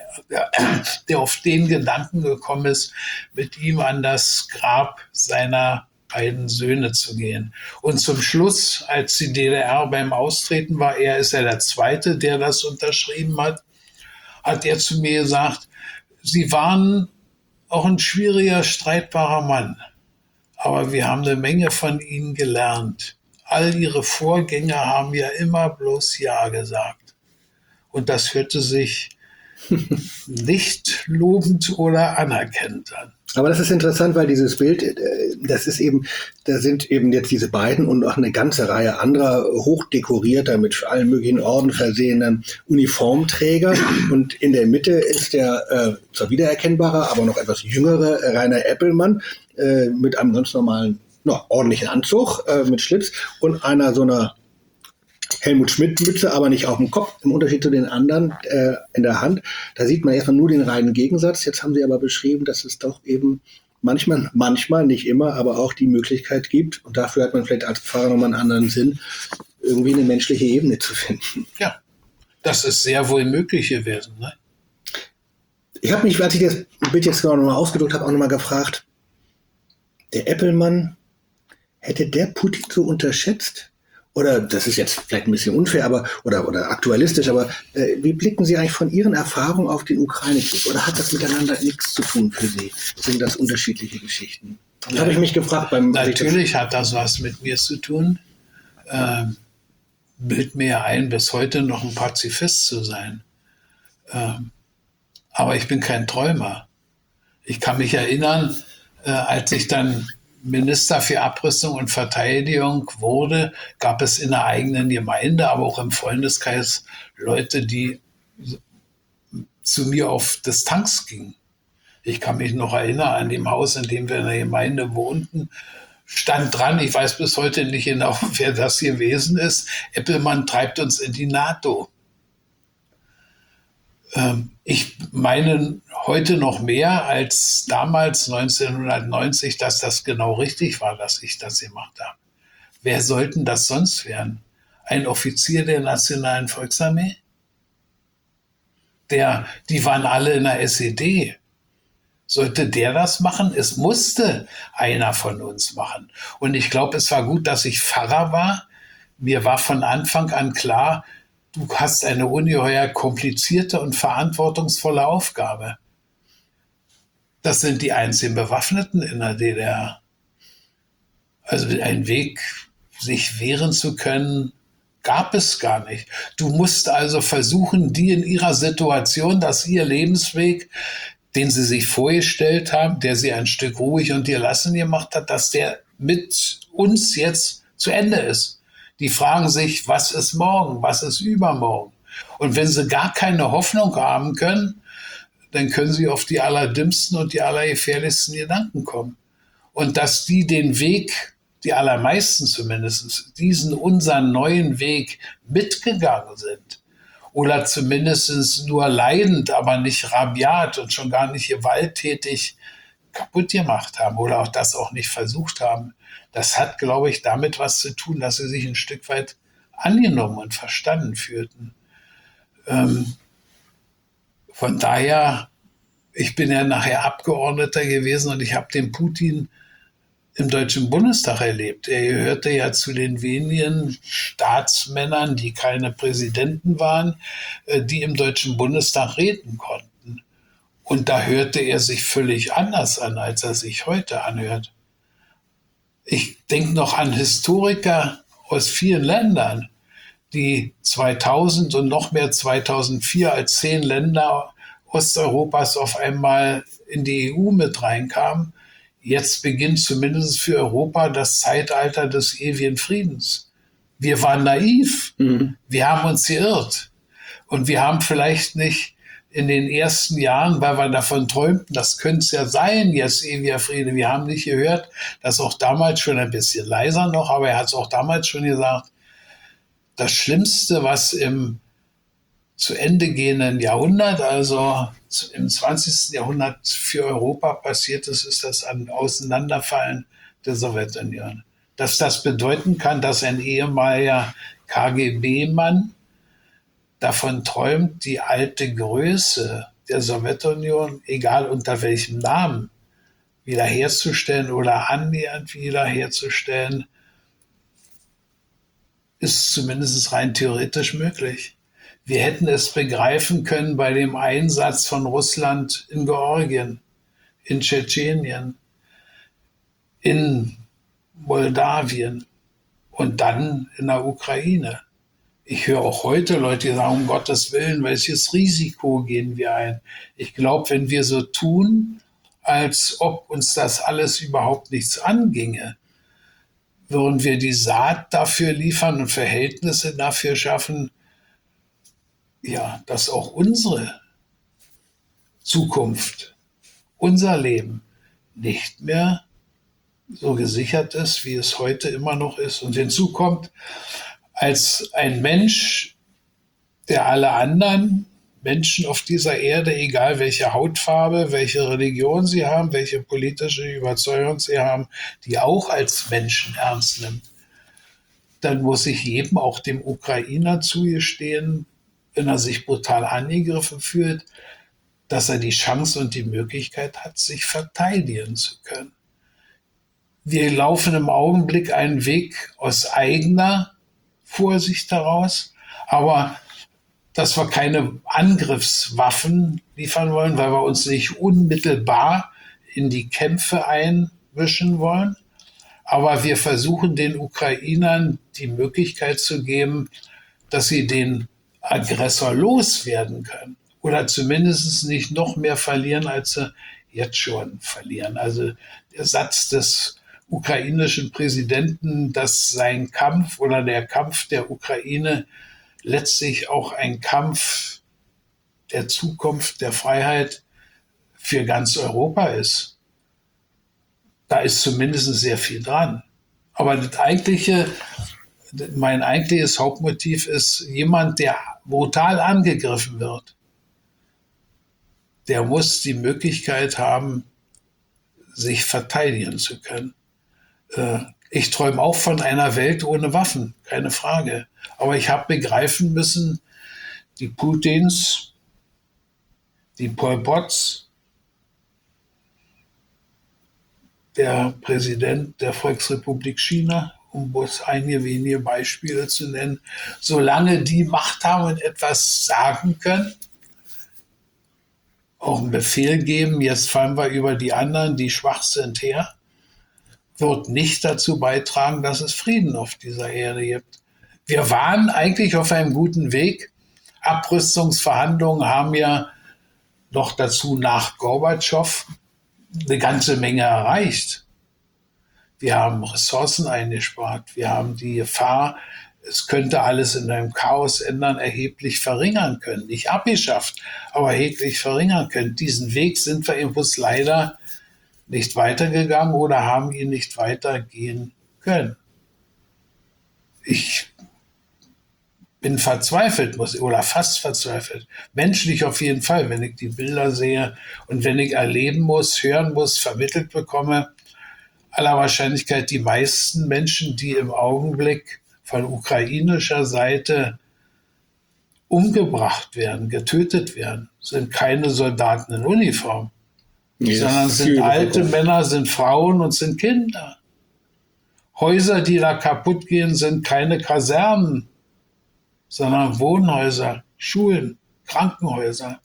der auf den Gedanken gekommen ist, mit ihm an das Grab seiner beiden Söhne zu gehen. Und zum Schluss, als die DDR beim Austreten war, ist er der Zweite, der das unterschrieben hat, hat er zu mir gesagt, Sie waren auch ein schwieriger, streitbarer Mann. Aber wir haben eine Menge von Ihnen gelernt. All Ihre Vorgänger haben ja immer bloß Ja gesagt. Und das hörte sich nicht lobend oder anerkennend an. Aber das ist interessant, weil dieses Bild, da sind eben jetzt diese beiden und auch eine ganze Reihe anderer hochdekorierter, mit allen möglichen Orden versehenen Uniformträger. Und in der Mitte ist der zwar wiedererkennbare, aber noch etwas jüngere Rainer Eppelmann mit einem ganz normalen, ordentlichen Anzug mit Schlips und einer so einer Helmut Schmidt-Mütze, aber nicht auf dem Kopf, im Unterschied zu den anderen in der Hand. Da sieht man erstmal nur den reinen Gegensatz. Jetzt haben Sie aber beschrieben, dass es doch eben manchmal, nicht immer, aber auch die Möglichkeit gibt, und dafür hat man vielleicht als Pfarrer nochmal einen anderen Sinn, irgendwie eine menschliche Ebene zu finden. Ja, das ist sehr wohl möglich gewesen. Ne? Ich habe mich, als ich das Bild jetzt nochmal ausgedruckt habe, auch nochmal gefragt, der Eppelmann, hätte der Putin so unterschätzt? Oder, das ist jetzt vielleicht ein bisschen unfair, aber oder aktualistisch, aber wie blicken Sie eigentlich von Ihren Erfahrungen auf den Ukraine-Krieg? Oder hat das miteinander nichts zu tun für Sie? Sind das unterschiedliche Geschichten? Das habe ich mich gefragt beim... Natürlich hat das was mit mir zu tun. Bild mir ein, bis heute noch ein Pazifist zu sein. Aber ich bin kein Träumer. Ich kann mich erinnern, als ich dann Minister für Abrüstung und Verteidigung wurde, gab es in der eigenen Gemeinde, aber auch im Freundeskreis Leute, die zu mir auf Distanz gingen. Ich kann mich noch erinnern, an dem Haus, in dem wir in der Gemeinde wohnten, stand dran, ich weiß bis heute nicht genau, wer das gewesen ist, Eppelmann treibt uns in die NATO. Ich meine heute noch mehr als damals 1990, dass das genau richtig war, dass ich das gemacht habe. Wer sollten das sonst werden? Ein Offizier der Nationalen Volksarmee? Die waren alle in der SED. Sollte der das machen? Es musste einer von uns machen. Und ich glaube, es war gut, dass ich Pfarrer war. Mir war von Anfang an klar, du hast eine ungeheuer komplizierte und verantwortungsvolle Aufgabe. Das sind die einzigen Bewaffneten in der DDR. Also ein Weg, sich wehren zu können, gab es gar nicht. Du musst also versuchen, die in ihrer Situation, dass ihr Lebensweg, den sie sich vorgestellt haben, der sie ein Stück ruhig und gelassen gemacht hat, dass der mit uns jetzt zu Ende ist. Die fragen sich, was ist morgen, was ist übermorgen? Und wenn sie gar keine Hoffnung haben können, dann können sie auf die allerdümmsten und die allergefährlichsten Gedanken kommen. Und dass die den Weg, die allermeisten zumindest, diesen unseren neuen Weg mitgegangen sind oder zumindest nur leidend, aber nicht rabiat und schon gar nicht gewalttätig kaputt gemacht haben oder auch das auch nicht versucht haben, das hat, glaube ich, damit was zu tun, dass sie sich ein Stück weit angenommen und verstanden fühlten. Von daher, ich bin ja nachher Abgeordneter gewesen und ich habe den Putin im Deutschen Bundestag erlebt. Er gehörte ja zu den wenigen Staatsmännern, die keine Präsidenten waren, die im Deutschen Bundestag reden konnten. Und da hörte er sich völlig anders an, als er sich heute anhört. Ich denke noch an Historiker aus vielen Ländern, die 2000 und noch mehr 2004 als 10 Länder Osteuropas auf einmal in die EU mit reinkamen. Jetzt beginnt zumindest für Europa das Zeitalter des ewigen Friedens. Wir waren naiv, wir haben uns geirrt und wir haben vielleicht nicht in den ersten Jahren, weil wir davon träumten, das könnte es ja sein, jetzt ewiger Friede. Wir haben nicht gehört, dass auch damals schon ein bisschen leiser noch, aber er hat es auch damals schon gesagt, das Schlimmste, was im zu Ende gehenden Jahrhundert, also im 20. Jahrhundert für Europa passiert ist, ist das Auseinanderfallen der Sowjetunion. Dass das bedeuten kann, dass ein ehemaliger KGB-Mann davon träumt, die alte Größe der Sowjetunion, egal unter welchem Namen, wiederherzustellen oder annähernd wiederherzustellen, ist zumindest rein theoretisch möglich. Wir hätten es begreifen können bei dem Einsatz von Russland in Georgien, in Tschetschenien, in Moldawien und dann in der Ukraine. Ich höre auch heute Leute, die sagen, um Gottes Willen, welches Risiko gehen wir ein? Ich glaube, wenn wir so tun, als ob uns das alles überhaupt nichts anginge, würden wir die Saat dafür liefern und Verhältnisse dafür schaffen, ja, dass auch unsere Zukunft, unser Leben nicht mehr so gesichert ist, wie es heute immer noch ist. Und hinzu kommt, als ein Mensch, der alle anderen Menschen auf dieser Erde, egal welche Hautfarbe, welche Religion sie haben, welche politische Überzeugung sie haben, die auch als Menschen ernst nimmt, dann muss ich jedem, auch dem Ukrainer, zugestehen, wenn er sich brutal angegriffen fühlt, dass er die Chance und die Möglichkeit hat, sich verteidigen zu können. Wir laufen im Augenblick einen Weg aus eigener Vorsicht heraus, aber dass wir keine Angriffswaffen liefern wollen, weil wir uns nicht unmittelbar in die Kämpfe einmischen wollen. Aber wir versuchen den Ukrainern die Möglichkeit zu geben, dass sie den Aggressor loswerden können. Oder zumindest nicht noch mehr verlieren, als sie jetzt schon verlieren. Also der Satz des ukrainischen Präsidenten, dass sein Kampf oder der Kampf der Ukraine letztlich auch ein Kampf der Zukunft, der Freiheit für ganz Europa ist. Da ist zumindest sehr viel dran. Aber mein eigentliches Hauptmotiv ist jemand, der brutal angegriffen wird. Der muss die Möglichkeit haben, sich verteidigen zu können. Ich träume auch von einer Welt ohne Waffen, keine Frage. Aber ich habe begreifen müssen, die Putins, die Pol Pots, der Präsident der Volksrepublik China, um bloß einige wenige Beispiele zu nennen, solange die Macht haben und etwas sagen können, auch einen Befehl geben, jetzt fallen wir über die anderen, die schwach sind, her, wird nicht dazu beitragen, dass es Frieden auf dieser Erde gibt. Wir waren eigentlich auf einem guten Weg. Abrüstungsverhandlungen haben ja noch dazu nach Gorbatschow eine ganze Menge erreicht. Wir haben Ressourcen eingespart. Wir haben die Gefahr, es könnte alles in einem Chaos ändern, erheblich verringern können. Nicht abgeschafft, aber erheblich verringern können. Diesen Weg sind wir im Bus leider nicht weitergegangen oder haben ihn nicht weitergehen können. Ich bin verzweifelt, oder fast verzweifelt. Menschlich auf jeden Fall, wenn ich die Bilder sehe und wenn ich erleben muss, hören muss, vermittelt bekomme, aller Wahrscheinlichkeit die meisten Menschen, die im Augenblick von ukrainischer Seite umgebracht werden, getötet werden, sind keine Soldaten in Uniform, sondern sind alte Männer, sind Frauen und sind Kinder. Häuser, die da kaputt gehen, sind keine Kasernen, sondern Wohnhäuser, Schulen, Krankenhäuser.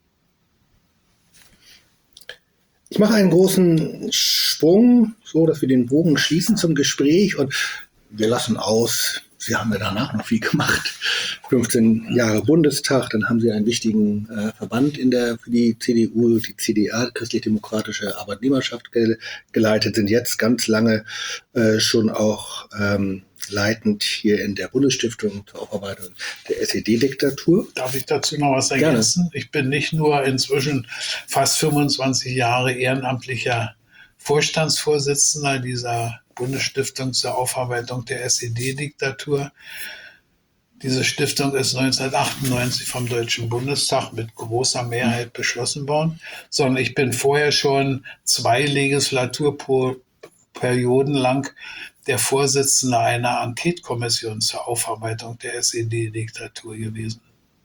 Ich mache einen großen Sprung, so dass wir den Bogen schließen zum Gespräch und wir lassen aus, Sie haben ja danach noch viel gemacht, 15 Jahre Bundestag, dann haben Sie einen wichtigen Verband für die CDU, die CDA, Christlich-Demokratische Arbeitnehmerschaft, geleitet, sind jetzt ganz lange schon auch leitend hier in der Bundesstiftung zur Aufarbeitung der SED-Diktatur. Darf ich dazu noch was ergänzen? Gerne. Ich bin nicht nur inzwischen fast 25 Jahre ehrenamtlicher Vorstandsvorsitzender dieser Bundesstiftung zur Aufarbeitung der SED-Diktatur. Diese Stiftung ist 1998 vom Deutschen Bundestag mit großer Mehrheit beschlossen worden, sondern ich bin vorher schon 2 Legislaturperioden lang der Vorsitzende einer Enquete-Kommission zur Aufarbeitung der SED-Diktatur gewesen.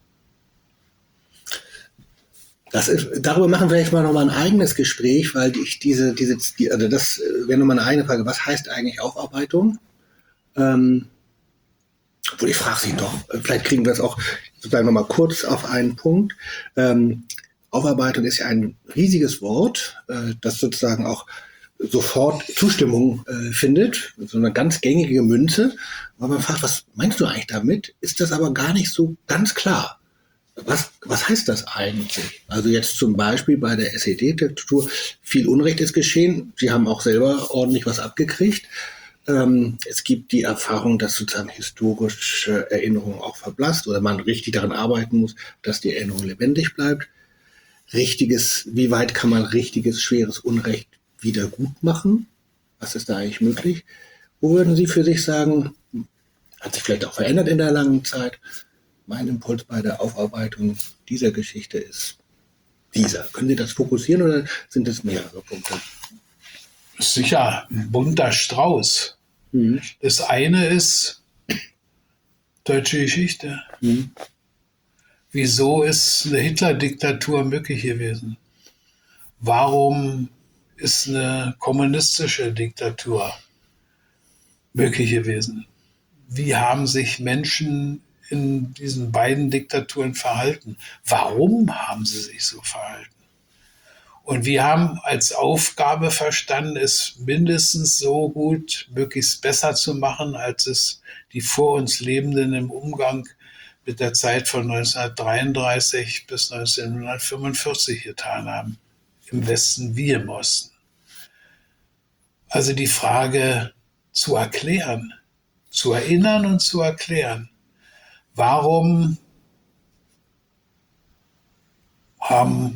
Darüber machen wir vielleicht mal nochmal ein eigenes Gespräch, weil das wäre nochmal eine eigene Frage. Was heißt eigentlich Aufarbeitung? Obwohl, ich frage Sie doch, vielleicht kriegen wir es auch sozusagen nochmal kurz auf einen Punkt. Aufarbeitung ist ja ein riesiges Wort, das sozusagen auch sofort Zustimmung findet, so eine ganz gängige Münze. Aber man fragt, was meinst du eigentlich damit? Ist das aber gar nicht so ganz klar. Was heißt das eigentlich? Also jetzt zum Beispiel bei der SED-Diktatur, viel Unrecht ist geschehen. Sie haben auch selber ordentlich was abgekriegt. Es gibt die Erfahrung, dass sozusagen historische Erinnerung auch verblasst oder man richtig daran arbeiten muss, dass die Erinnerung lebendig bleibt. Wie weit kann man richtiges, schweres Unrecht wieder gut machen? Was ist da eigentlich möglich? Wo würden Sie für sich sagen, hat sich vielleicht auch verändert in der langen Zeit? Mein Impuls bei der Aufarbeitung dieser Geschichte ist dieser. Können Sie das fokussieren oder sind es mehrere Punkte? Sicher, ein bunter Strauß. Mhm. Das eine ist deutsche Geschichte. Mhm. Wieso ist eine Hitler-Diktatur möglich gewesen? Warum ist eine kommunistische Diktatur möglich gewesen? Wie haben sich Menschen in diesen beiden Diktaturen verhalten? Warum haben sie sich so verhalten? Und wir haben als Aufgabe verstanden, es mindestens so gut, möglichst besser zu machen, als es die vor uns Lebenden im Umgang mit der Zeit von 1933 bis 1945 getan haben. Im Westen wie im Osten. Also die Frage zu erklären, zu erinnern und zu erklären. Warum haben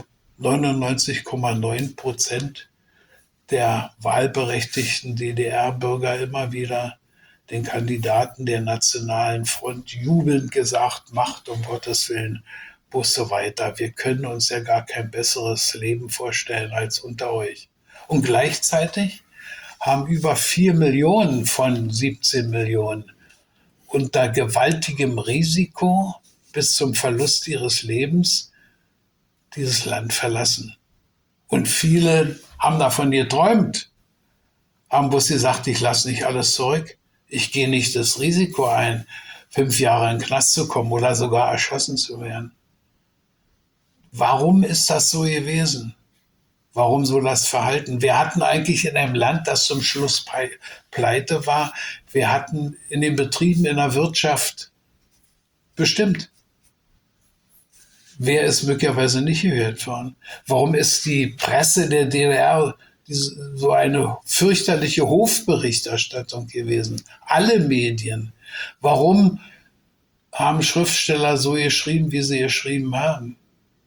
99,9% der wahlberechtigten DDR-Bürger immer wieder den Kandidaten der Nationalen Front jubelnd gesagt, macht um Gottes Willen Busse weiter. Wir können uns ja gar kein besseres Leben vorstellen als unter euch. Und gleichzeitig haben über 4 Millionen von 17 Millionen unter gewaltigem Risiko bis zum Verlust ihres Lebens dieses Land verlassen. Und viele haben davon geträumt, haben bloß gesagt, ich lasse nicht alles zurück. Ich gehe nicht das Risiko ein, 5 Jahre in den Knast zu kommen oder sogar erschossen zu werden. Warum ist das so gewesen? Warum so das Verhalten? Wir hatten eigentlich in einem Land, das zum Schluss pleite war, wir hatten in den Betrieben, in der Wirtschaft bestimmt. Wer ist möglicherweise nicht gehört worden? Warum ist die Presse der DDR so eine fürchterliche Hofberichterstattung gewesen? Alle Medien. Warum haben Schriftsteller so geschrieben, wie sie geschrieben haben?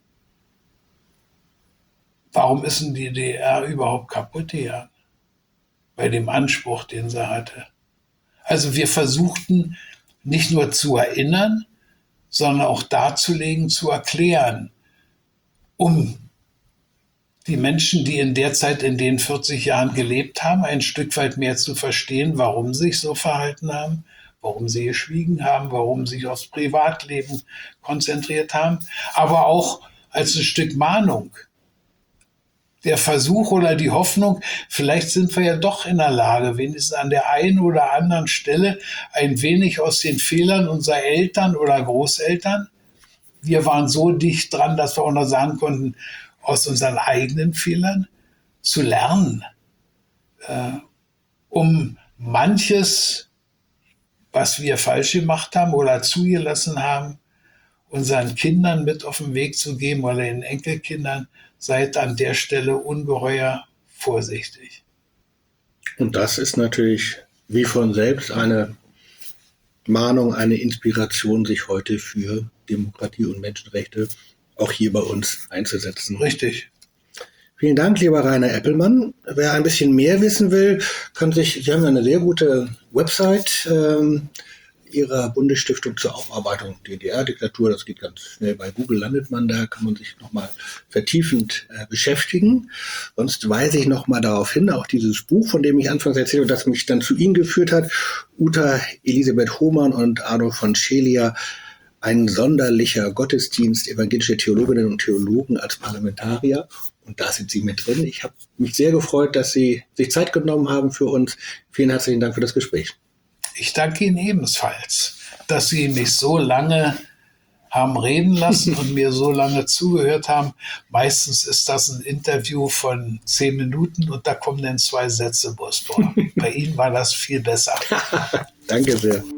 Warum ist denn die DDR überhaupt kaputt gegangen? Bei dem Anspruch, den sie hatte. Also wir versuchten nicht nur zu erinnern, sondern auch darzulegen, zu erklären, um die Menschen, die in der Zeit, in den 40 Jahren gelebt haben, ein Stück weit mehr zu verstehen, warum sie sich so verhalten haben, warum sie geschwiegen haben, warum sie sich aufs Privatleben konzentriert haben, aber auch als ein Stück Mahnung. Der Versuch oder die Hoffnung, vielleicht sind wir ja doch in der Lage, wenigstens an der einen oder anderen Stelle ein wenig aus den Fehlern unserer Eltern oder Großeltern. Wir waren so dicht dran, dass wir auch noch sagen konnten, aus unseren eigenen Fehlern zu lernen, um manches, was wir falsch gemacht haben oder zugelassen haben, unseren Kindern mit auf den Weg zu geben oder den Enkelkindern. Seid an der Stelle ungeheuer vorsichtig. Und das ist natürlich wie von selbst eine Mahnung, eine Inspiration, sich heute für Demokratie und Menschenrechte auch hier bei uns einzusetzen. Richtig. Vielen Dank, lieber Rainer Eppelmann. Wer ein bisschen mehr wissen will, Sie haben eine sehr gute Website Ihrer Bundesstiftung zur Aufarbeitung DDR-Diktatur. Das geht ganz schnell. Bei Google landet man da, kann man sich nochmal vertiefend beschäftigen. Sonst weise ich nochmal darauf hin, auch dieses Buch, von dem ich anfangs erzählte und das mich dann zu Ihnen geführt hat, Uta Elisabeth Hohmann und Arno von Schelia, ein sonderlicher Gottesdienst, evangelische Theologinnen und Theologen als Parlamentarier. Und da sind Sie mit drin. Ich habe mich sehr gefreut, dass Sie sich Zeit genommen haben für uns. Vielen herzlichen Dank für das Gespräch. Ich danke Ihnen ebenfalls, dass Sie mich so lange haben reden lassen und mir so lange zugehört haben. Meistens ist das ein Interview von 10 Minuten und da kommen dann 2 Sätze bloß vor. Bei Ihnen war das viel besser. Danke sehr.